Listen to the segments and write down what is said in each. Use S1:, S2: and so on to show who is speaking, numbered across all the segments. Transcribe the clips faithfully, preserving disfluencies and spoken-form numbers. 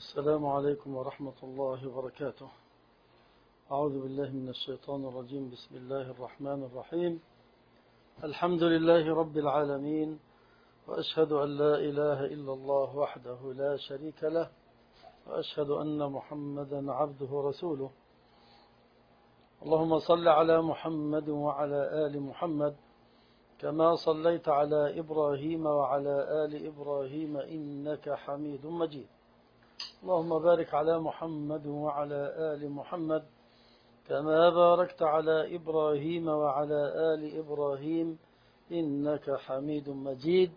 S1: السلام عليكم ورحمة الله وبركاته. أعوذ بالله من الشيطان الرجيم. بسم الله الرحمن الرحيم. الحمد لله رب العالمين، وأشهد أن لا إله إلا الله وحده لا شريك له، وأشهد أن محمدا عبده ورسوله. اللهم صل على محمد وعلى آل محمد كما صليت على إبراهيم وعلى آل إبراهيم إنك حميد مجيد. اللهم بارك على محمد وعلى آل محمد كما باركت على إبراهيم وعلى آل إبراهيم إنك حميد مجيد.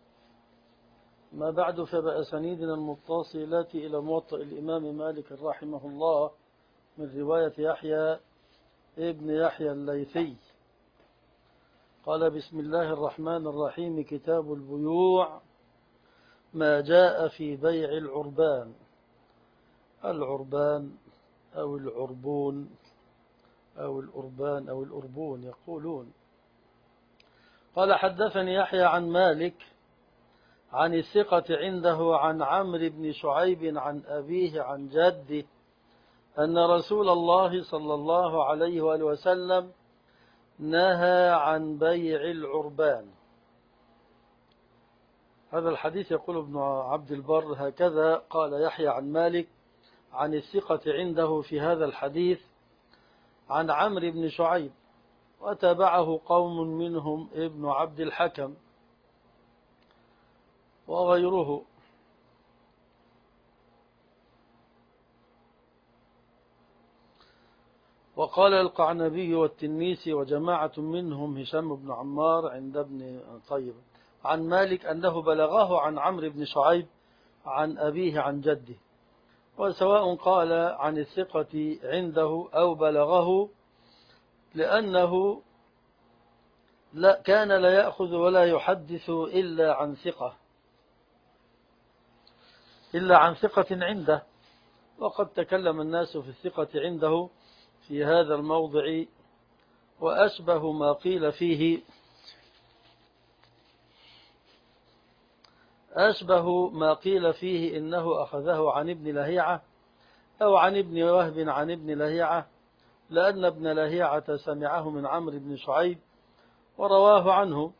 S1: ما بعد، فبأسانيدنا المتصلة إلى موطئ الإمام مالك رحمه الله من رواية يحيى ابن يحيى الليثي قال: بسم الله الرحمن الرحيم. كتاب البيوع. ما جاء في بيع العربان. العربان أو العربون أو الأربان أو الأربون يقولون. قال: حدثني يحيى عن مالك عن الثقة عنده عن عمرو بن شعيب عن أبيه عن جده أن رسول الله صلى الله عليه وآله وسلم نهى عن بيع العربان. هذا الحديث يقول ابن عبد البر هكذا قال يحيى عن مالك عن الثقة عنده في هذا الحديث عن عمرو بن شعيب، وتبعه قوم منهم ابن عبد الحكم وغيره. وقال القعنبي والتنيسي وجماعة منهم هشام بن عمار عند ابن طيب عن مالك أنه بلغه عن عمرو بن شعيب عن أبيه عن جده، وسواء قال عن الثقة عنده أو بلغه، لأنه لا كان لا يأخذ ولا يحدث إلا عن ثقة إلا عن ثقة عنده. وقد تكلم الناس في الثقة عنده في هذا الموضع، وأشبه ما قيل فيه أشبه ما قيل فيه إنه أخذه عن ابن لهيعة أو عن ابن وهب عن ابن لهيعة، لأن ابن لهيعة سمعه من عمرو بن شعيب ورواه عنه.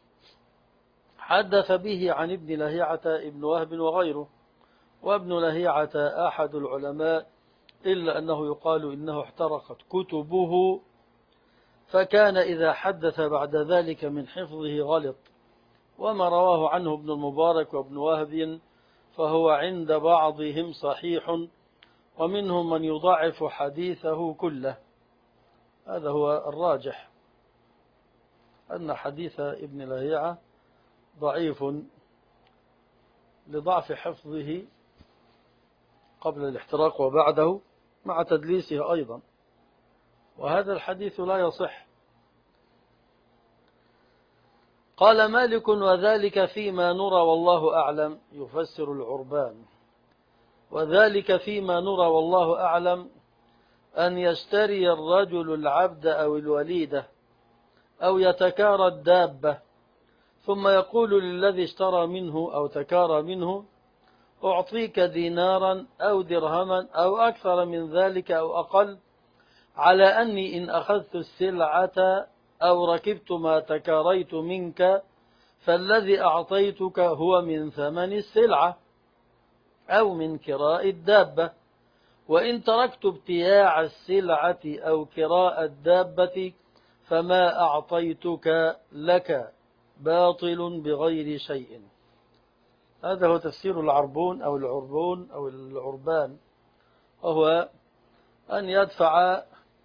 S1: حدث به عن ابن لهيعة ابن وهب وغيره، وابن لهيعة أحد العلماء، إلا أنه يقال إنه احترقت كتبه، فكان إذا حدث بعد ذلك من حفظه غلط. وما رواه عنه ابن المبارك وابن وهب فهو عند بعضهم صحيح، ومنهم من يضعف حديثه كله. هذا هو الراجح، أن حديث ابن لهيعة ضعيف لضعف حفظه قبل الاحتراق وبعده، مع تدليسه أيضا، وهذا الحديث لا يصح. قال مالك: وذلك فيما نرى والله أعلم. يفسر العربان: وذلك فيما نرى والله أعلم أن يشتري الرجل العبد أو الوليدة أو يتكارى الدابة، ثم يقول للذي اشترى منه أو تكارى منه: أعطيك دينارا أو درهما أو أكثر من ذلك أو أقل، على أني إن أخذت السلعة أو ركبت ما تكاريت منك فالذي أعطيتك هو من ثمن السلعة أو من كراء الدابة، وإن تركت ابتياع السلعة أو كراء الدابة فما أعطيتك لك باطل بغير شيء. هذا هو تفسير العربون أو العربون أو العربان، وهو أن يدفع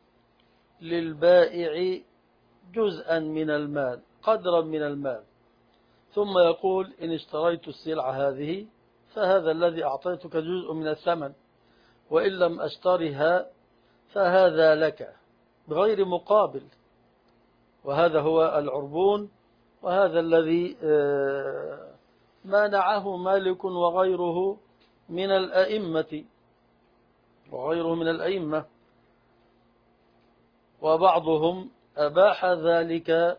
S1: للبائع جزءا من المال، قدرا من المال، ثم يقول: إن اشتريت السلعة هذه فهذا الذي أعطيتك جزء من الثمن، وإن لم أشترها فهذا لك بغير مقابل. وهذا هو العربون، وهذا الذي مانعه مالك وغيره من الأئمة وغيره من الأئمة وبعضهم أباح ذلك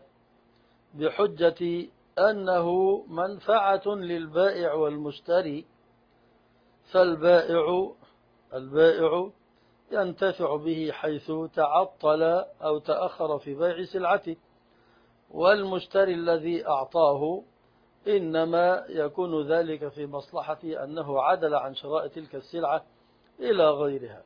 S1: بحجة أنه منفعة للبائع والمشتري، فالبائع البائع ينتفع به حيث تعطل أو تأخر في بيع سلعته، والمشتري الذي أعطاه إنما يكون ذلك في مصلحته أنه عدل عن شراء تلك السلعة إلى غيرها.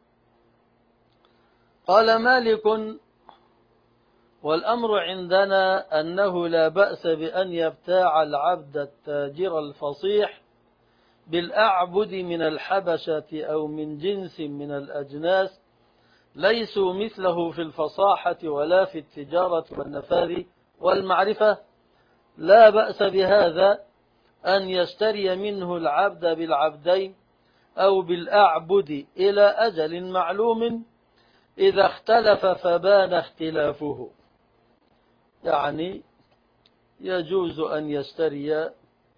S1: قال مالك: والأمر عندنا أنه لا بأس بأن يبتاع العبد التاجر الفصيح بالأعبد من الحبشة أو من جنس من الأجناس ليسوا مثله في الفصاحة ولا في التجارة والنفاذ والمعرفة، لا بأس بهذا أن يشتري منه العبد بالعبدين أو بالأعبد إلى أجل معلوم إذا اختلف فبان اختلافه. يعني يجوز أن يشتري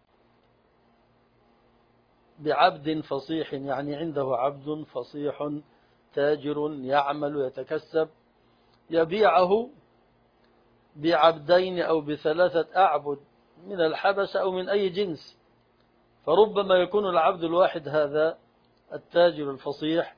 S1: بعبد فصيح، يعني عنده عبد فصيح تاجر يعمل يتكسب، يبيعه بعبدين أو بثلاثة أعبد من الحبشة أو من أي جنس، فربما يكون العبد الواحد هذا التاجر الفصيح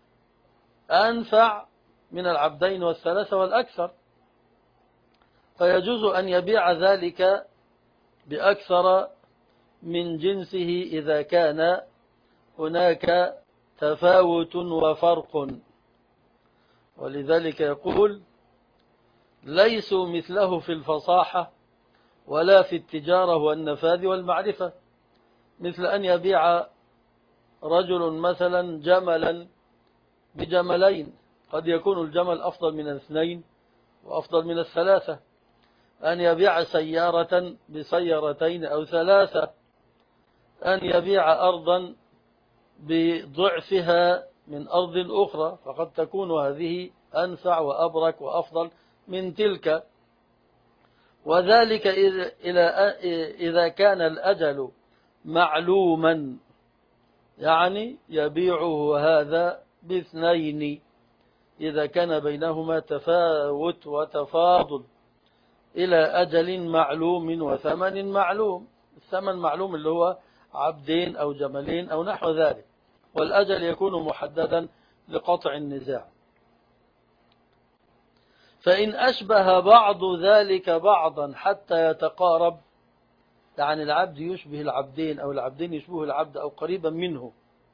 S1: أنفع من العبدين والثلاثة والأكثر، فيجوز أن يبيع ذلك بأكثر من جنسه إذا كان هناك تفاوت وفرق. ولذلك يقول: ليسوا مثله في الفصاحة ولا في التجارة والنفاذ والمعرفة، مثل أن يبيع رجل مثلا جملا بجملين، قد يكون الجمل أفضل من الاثنين وأفضل من الثلاثة، أن يبيع سيارة بسيارتين أو ثلاثة، أن يبيع أرضا بضعفها من أرض أخرى، فقد تكون هذه أنفع وأبرك وأفضل من تلك. وذلك إذا كان الأجل معلوما، يعني يبيعه هذا باثنين إذا كان بينهما تفاوت وتفاضل إلى أجل معلوم وثمن معلوم. الثمن معلوم اللي هو عبدين أو جملين أو نحو ذلك، والأجل يكون محددا لقطع النزاع. فإن أشبه بعض ذلك بعضا حتى يتقارب، يعني العبد يشبه العبدين أو العبدين يشبه العبد أو قريبا منه،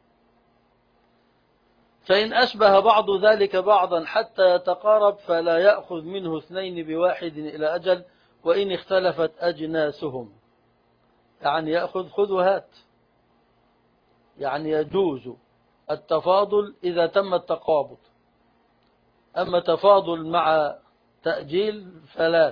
S1: فإن أشبه بعض ذلك بعضا حتى يتقارب فلا يأخذ منه اثنين بواحد إلى أجل وإن اختلفت أجناسهم، يعني يأخذ خذ وهات، يعني يجوز التفاضل إذا تم التقابض، أما تفاضل مع تأجيل فلا.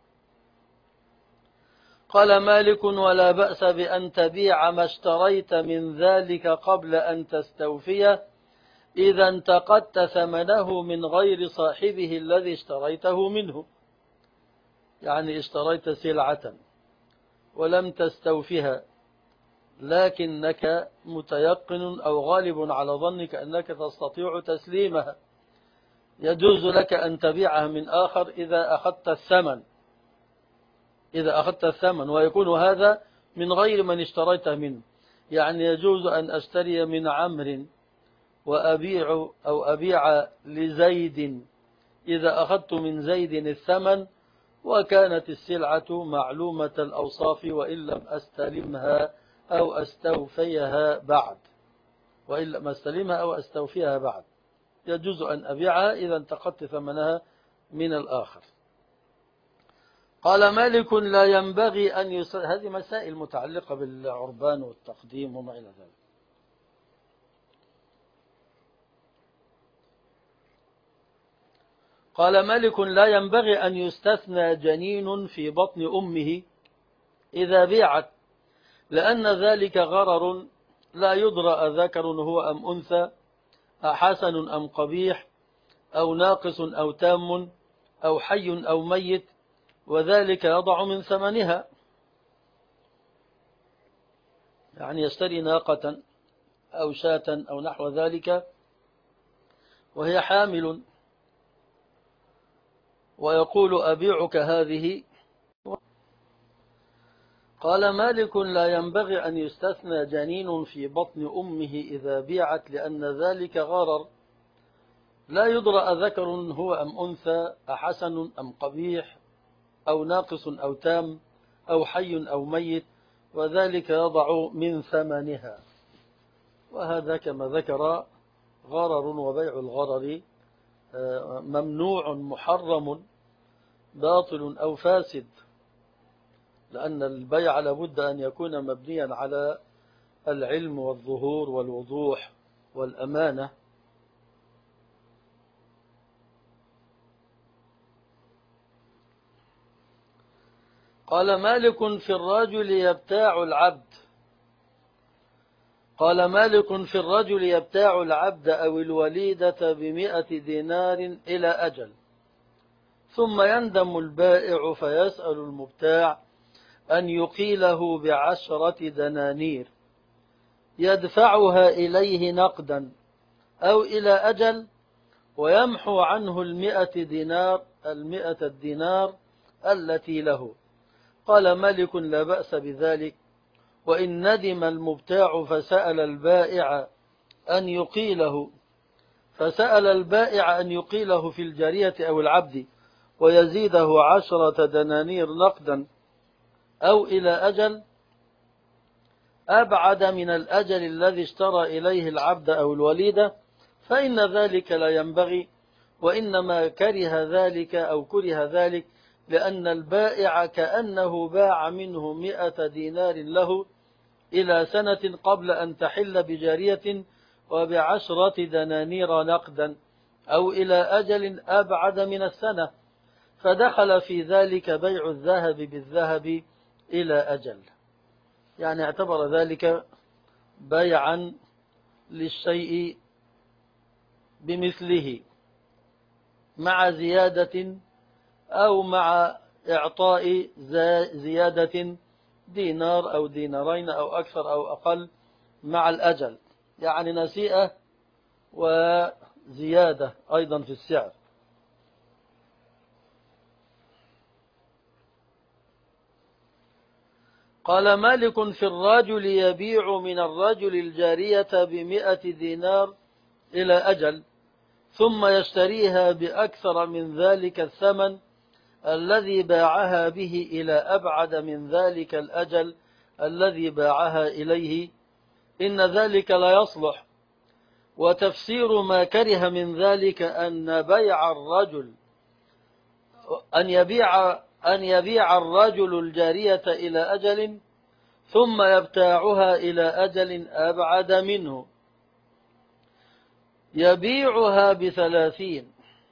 S1: قال مالك: ولا بأس بأن تبيع ما اشتريت من ذلك قبل أن تستوفيه إذا انتقدت ثمنه من غير صاحبه الذي اشتريته منه. يعني اشتريت سلعة ولم تستوفها، لكنك متيقن أو غالب على ظنك أنك تستطيع تسليمها، يجوز لك أن تبيعها من آخر إذا أخذت الثمن إذا أخذت الثمن ويكون هذا من غير من اشتريته منه. يعني يجوز أن أشتري من عمرو وأبيع أو أبيع لزيد إذا أخذت من زيد الثمن وكانت السلعة معلومة الأوصاف وإن لم أستلمها أو أستوفيها بعد وإن لم أستلمها أو أستوفيها بعد يجوز أن أبيعها إذا انتقدت ثمنها من الآخر. قال مالك: لا ينبغي أن يس... هذه مسائل متعلقة بالعربان والتقديم وما إلى ذلك. قال مالك: لا ينبغي أن يستثنى جنين في بطن أمه إذا بيعت، لأن ذلك غرر لا يدرى أذكر هو أم أنثى، أحسن أم قبيح، أو ناقص أو تام، أو حي أو ميت، وذلك يضع من ثمنها. يعني يشتري ناقة أو شاة أو نحو ذلك وهي حامل، ويقول: أبيعك هذه. قال مالك لا ينبغي أن يستثنى جنين في بطن أمه إذا بيعت لأن ذلك غرر، لا يدرى أذكر هو أم أنثى، أحسن أم قبيح، أو ناقص أو تام، أو حي أو ميت، وذلك يضع من ثمنها. وهذا كما ذكر غرر، وبيع الغرر ممنوع محرم باطل أو فاسد، لأن البيع لابد أن يكون مبنيا على العلم والظهور والوضوح والأمانة. قال مالك في الرجل يبتاع العبد قال مالك في الرجل يبتاع العبد أو الوليدة بمئة دينار إلى أجل، ثم يندم البائع فيسأل المبتاع أن يقيله بعشرة دنانير يدفعها إليه نقدا أو إلى أجل، ويمحو عنه المئة دينار المئة الدينار التي له. قال مالك لا بأس بذلك، وإن ندم المبتاع فسأل البائع أن يقيله فسأل البائع أن يقيله في الجارية أو العبد ويزيده عشرة دنانير نقدا أو إلى أجل أبعد من الأجل الذي اشترى إليه العبد أو الوليدة، فإن ذلك لا ينبغي، وإنما كره ذلك أو كره ذلك لأن البائع كأنه باع منه مئة دينار له إلى سنة قبل أن تحل بجارية وبعشرة دنانير نقدا أو إلى أجل أبعد من السنة، فدخل في ذلك بيع الذهب بالذهب إلى أجل، يعني اعتبر ذلك بيعا للشيء بمثله مع زيادة أو مع إعطاء زيادة دينار أو دينارين أو أكثر أو أقل مع الأجل، يعني نسيئة وزيادة أيضا في السعر. قال مالك في الرجل يبيع من الرجل الجارية بمئة دينار إلى أجل، ثم يشتريها بأكثر من ذلك الثمن الذي باعها به إلى أبعد من ذلك الأجل الذي باعها إليه، إن ذلك لا يصلح. وتفسير ما كره من ذلك أن بيع الرجل أن يبيع أن يبيع الرجل الجارية إلى أجل ثم يبتاعها إلى أجل أبعد منه، يبيعها بثلاثين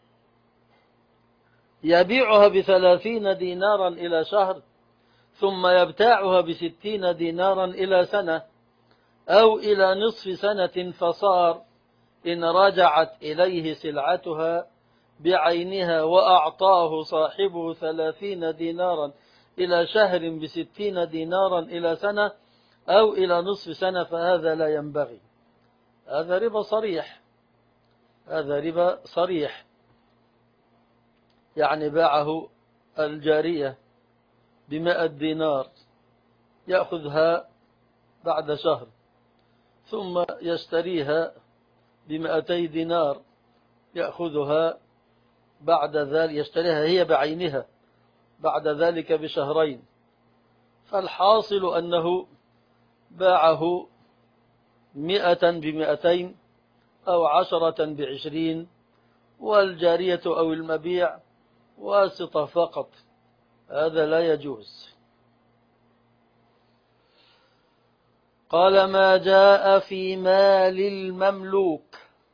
S1: يبيعها بثلاثين دينارا إلى شهر، ثم يبتاعها بستين دينارا إلى سنة أو إلى نصف سنة، فصار إن رجعت إليه سلعتها بعينها وأعطاه صاحبه ثلاثين دينارا إلى شهر بستين دينارا إلى سنة أو إلى نصف سنة، فهذا لا ينبغي. هذا ربا صريح هذا ربا صريح يعني باعه الجارية بمائة دينار يأخذها بعد شهر، ثم يشتريها بمائتي دينار يأخذها بعد ذلك، يشتريها هي بعينها بعد ذلك بشهرين، فالحاصل أنه باعه مئة بمئتين أو عشرة بعشرين، والجارية أو المبيع واسطة فقط، هذا لا يجوز. قال ما جاء في مال المملوك.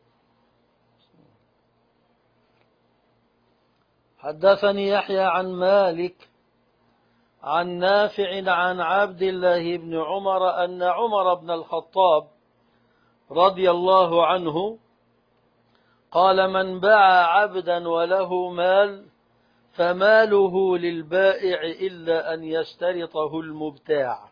S1: حدثني يحيى عن مالك عن نافع عن عبد الله بن عمر أن عمر بن الخطاب رضي الله عنه قال من باع عبدا وله مال فماله للبائع إلا أن يشترطه المبتاع.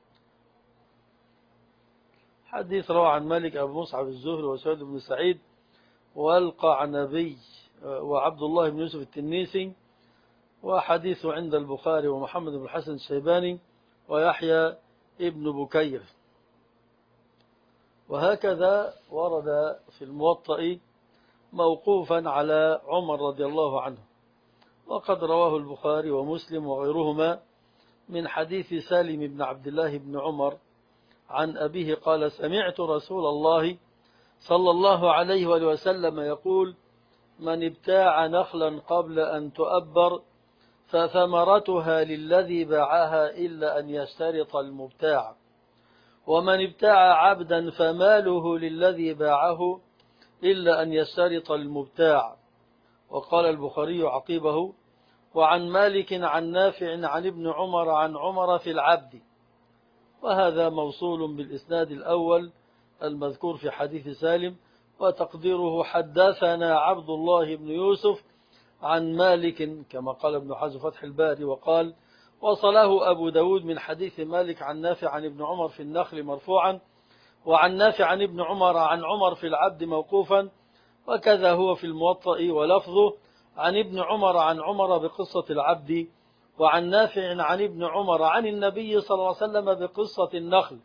S1: حديث روى عن مالك أبو مصعب الزهري وسعيد بن سعيد والقعنبي وعبد الله بن يوسف التنيسي، وحديث عند البخاري ومحمد بن الحسن الشيباني ويحيى ابن بكير. وهكذا ورد في الموطأ موقوفا على عمر رضي الله عنه، وقد رواه البخاري ومسلم وغيرهما من حديث سالم بن عبد الله بن عمر عن أبيه قال: سمعت رسول الله صلى الله عليه وآله وسلم يقول: من ابتاع نخلا قبل أن تؤبر فثمرتها للذي باعها إلا أن يشترط المبتاع، ومن ابتاع عبدا فماله للذي باعه إلا أن يشترط المبتاع. وقال البخاري عقيبه: وعن مالك عن نافع عن ابن عمر عن عمر في العبد. وهذا موصول بالإسناد الأول المذكور في حديث سالم، وتقديره حدثنا عبد الله بن يوسف عن مالك كما قال ابن حزم فتح الباري. وقال: وصله أبو داود من حديث مالك عن نافع عن ابن عمر في النخل مرفوعا، وعن نافع عن ابن عمر عن عمر في العبد موقوفا، وكذا هو في الموطأ ولفظه عن ابن عمر عن عمر بقصة العبد، وعن نافع عن ابن عمر عن النبي صلى الله عليه وسلم بقصة النخل.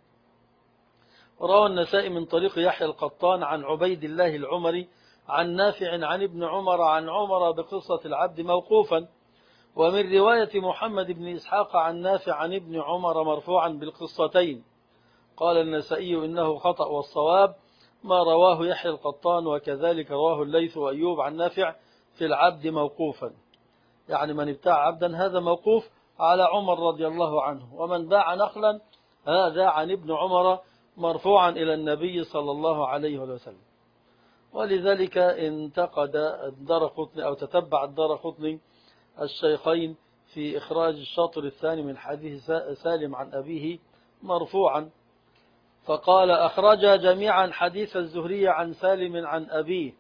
S1: وروى النسائي من طريق يحيى القطان عن عبيد الله العمري عن نافع عن ابن عمر عن عمر بقصة العبد موقوفا، ومن رواية محمد بن إسحاق عن نافع عن ابن عمر مرفوعا بالقصتين. قال النسائي إنه خطأ، والصواب ما رواه يحيى القطان، وكذلك رواه الليث وأيوب عن نافع في العبد موقوفا، يعني من ابتاع عبدا هذا موقوف على عمر رضي الله عنه، ومن باع نخلا هذا عن ابن عمر مرفوعا إلى النبي صلى الله عليه وسلم. ولذلك انتقد الدارقطني أو تتبع الدارقطني الشيخين في إخراج الشاطر الثاني من حديث سالم عن أبيه مرفوعا، فقال: أخرج جميعا حديث الزهري عن سالم عن أبيه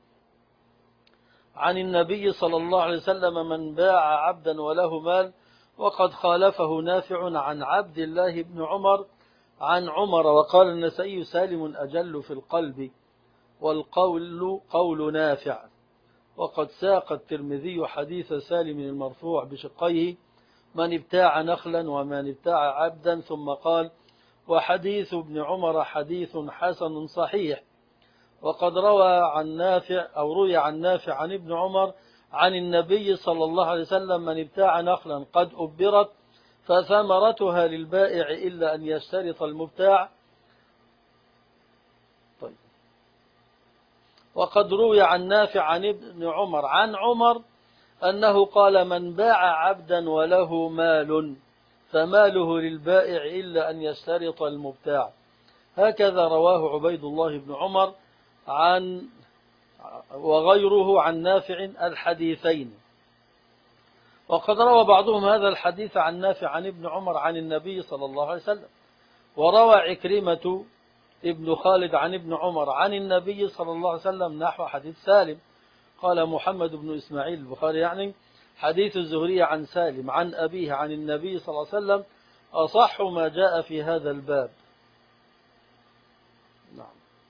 S1: عن النبي صلى الله عليه وسلم من باع عبدا وله مال، وقد خالفه نافع عن عبد الله بن عمر عن عمر. وقال النسائي: سالم أجل في القلب، والقول قول نافع. وقد ساق الترمذي حديث سالم المرفوع بشقيه: من ابتاع نخلا ومن ابتاع عبدا، ثم قال: وحديث ابن عمر حديث حسن صحيح. وقد روى عن نافع أو روي عن نافع عن ابن عمر عن النبي صلى الله عليه وسلم: من ابتاع نخلا قد أبرت فثمرتها للبائع إلا أن يشترط المبتاع. طيب. وقد روي عن نافع عن ابن عمر عن عمر أنه قال: من باع عبدا وله مال فماله للبائع إلا أن يشترط المبتاع. هكذا رواه عبيد الله بن عمر عن وغيره عن نافع الحديثين. وقد روى بعضهم هذا الحديث عن نافع عن ابن عمر عن النبي صلى الله عليه وسلم. وروى عكرمة ابن خالد عن ابن عمر عن النبي صلى الله عليه وسلم نحو حديث سالم. قال محمد بن إسماعيل البخاري يعني: حديث الزهري عن سالم عن أبيه عن النبي صلى الله عليه وسلم أصح ما جاء في هذا الباب. نعم.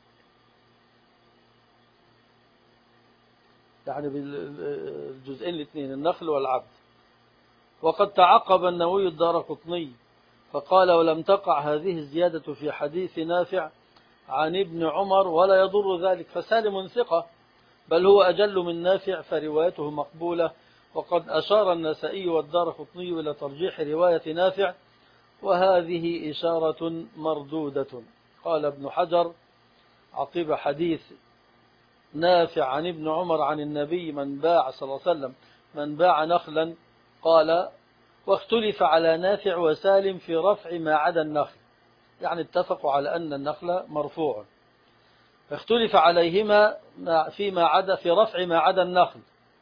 S1: يعني بالجزئين الاثنين النخل والعبد. وقد تعقب النووي الدارقطني فقال: ولم تقع هذه الزيادة في حديث نافع عن ابن عمر ولا يضر ذلك، فسالم ثقة، بل هو أجل من نافع فروايته مقبولة. وقد أشار النسائي والدارقطني إلى ترجيح رواية نافع، وهذه إشارة مردودة. قال ابن حجر عقب حديث نافع عن ابن عمر عن النبي: من باع صلى الله عليه وسلم من باع نخلا، قال: واختلف على نافع وسالم في رفع ما عدا النخل، يعني اتفقوا على أن النخل مرفوع، اختلف عليهما فيما عدا في رفع ما عدا النخل،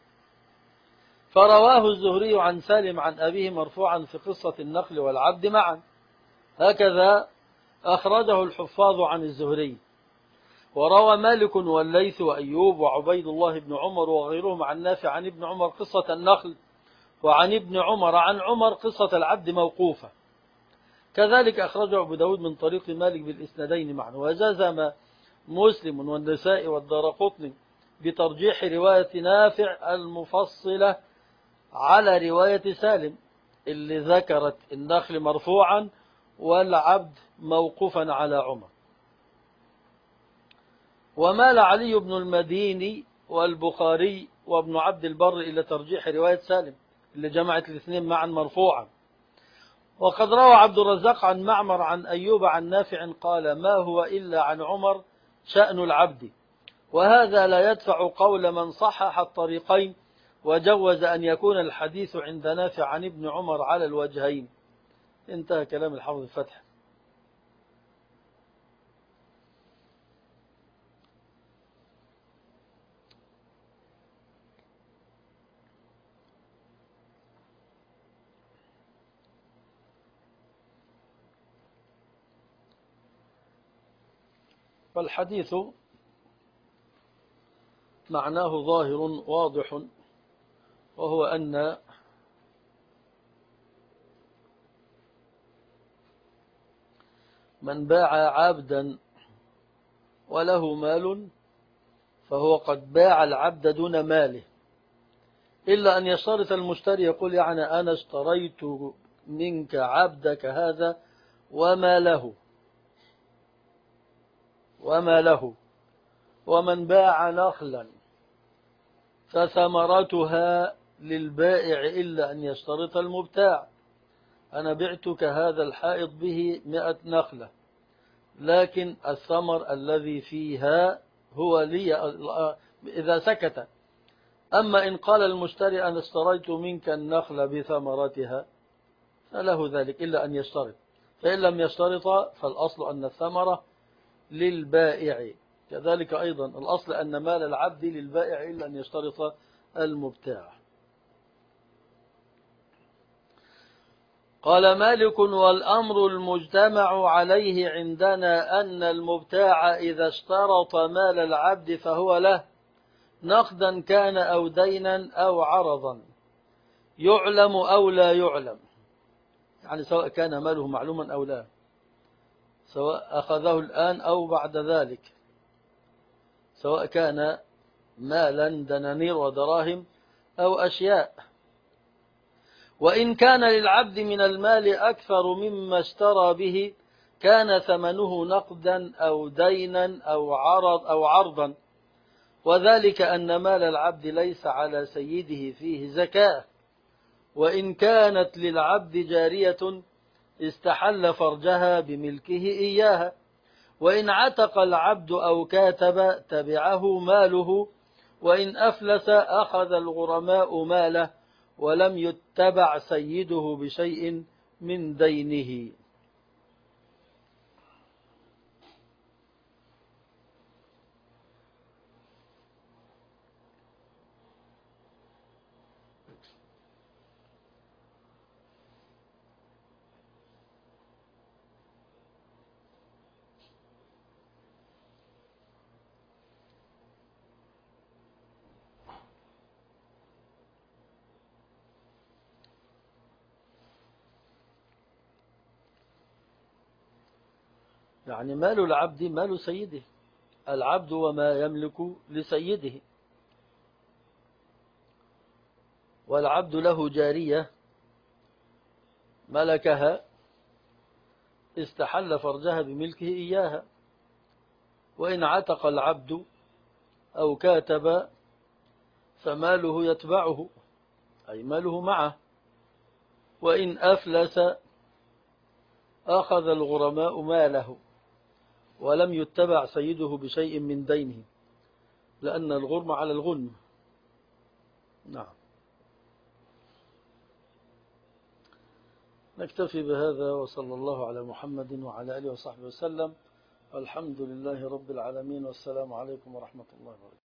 S1: فرواه الزهري عن سالم عن أبيه مرفوعا في قصة النخل والعبد معا. هكذا أخرجه الحفاظ عن الزهري. وروى مالك والليث وأيوب وعبيد الله بن عمر وغيرهم عن نافع عن ابن عمر قصة النخل، وعن ابن عمر عن عمر قصة العبد موقوفة. كذلك أخرجه أبو داود من طريق مالك بالإسنادين معا. وجزم مسلم والنسائي والدارقطني بترجيح رواية نافع المفصلة على رواية سالم اللي ذكرت النخل مرفوعا والعبد موقوفا على عمر. ومال علي بن المديني والبخاري وابن عبد البر إلى ترجيح رواية سالم اللي جمعت الاثنين معا مرفوعا. وقد روى عبد الرزاق عن معمر عن أيوب عن نافع قال ما هو إلا عن عمر شأن العبد، وهذا لا يدفع قول من صحح الطريقين وجوز أن يكون الحديث عند نافع عن ابن عمر على الوجهين. انتهى كلام الحافظ الفتح. فالحديث معناه ظاهر واضح، وهو أن من باع عبدا وله مال فهو قد باع العبد دون ماله، إلا أن يشترط المشتري يقول يعني أنا اشتريت منك عبدك هذا وما له وما له. ومن باع نخلا فثمرتها للبائع إلا أن يشترط المبتاع أنا بعتك هذا الحائط به مئة نخلة، لكن الثمر الذي فيها هو لي إذا سكت. أما إن قال المشتري أنا اشتريت منك النخل بثمرتها فله ذلك إلا أن يشترط، فإن لم يشترط فالأصل أن الثمرة للبائع. كذلك أيضا الأصل أن مال العبد للبائع إلا أن يشترط المبتاع. قال مالك والأمر المجتمع عليه عندنا أن المبتاع إذا اشترط مال العبد فهو له، نقدا كان أو دينا أو عرضا، يعلم أو لا يعلم، يعني سواء كان ماله معلوما أو لا، سواء أخذه الآن أو بعد ذلك، سواء كان مالا دنانير ودراهم أو أشياء. وإن كان للعبد من المال أكثر مما اشترى به كان ثمنه نقدا أو دينا أو عرض أو عرضا، وذلك أن مال العبد ليس على سيده فيه زكاة. وإن كانت للعبد جارية استحل فرجها بملكه إياها، وإن عتق العبد أو كاتب تبعه ماله، وإن أفلس أخذ الغرماء ماله ولم يتبع سيده بشيء من دينه. يعني مال العبد مال سيده، العبد وما يملك لسيده. والعبد له جارية ملكها استحل فرجها بملكه إياها، وإن عتق العبد أو كاتب فماله يتبعه أي ماله معه، وإن أفلس أخذ الغرماء ماله ولم يتبع سيده بشيء من دينه، لأن الغرم على الغنم. نعم. نكتفي بهذا، وصلى الله على محمد وعلى آله وصحبه وسلم، والحمد لله رب العالمين، والسلام عليكم ورحمة الله وبركاته.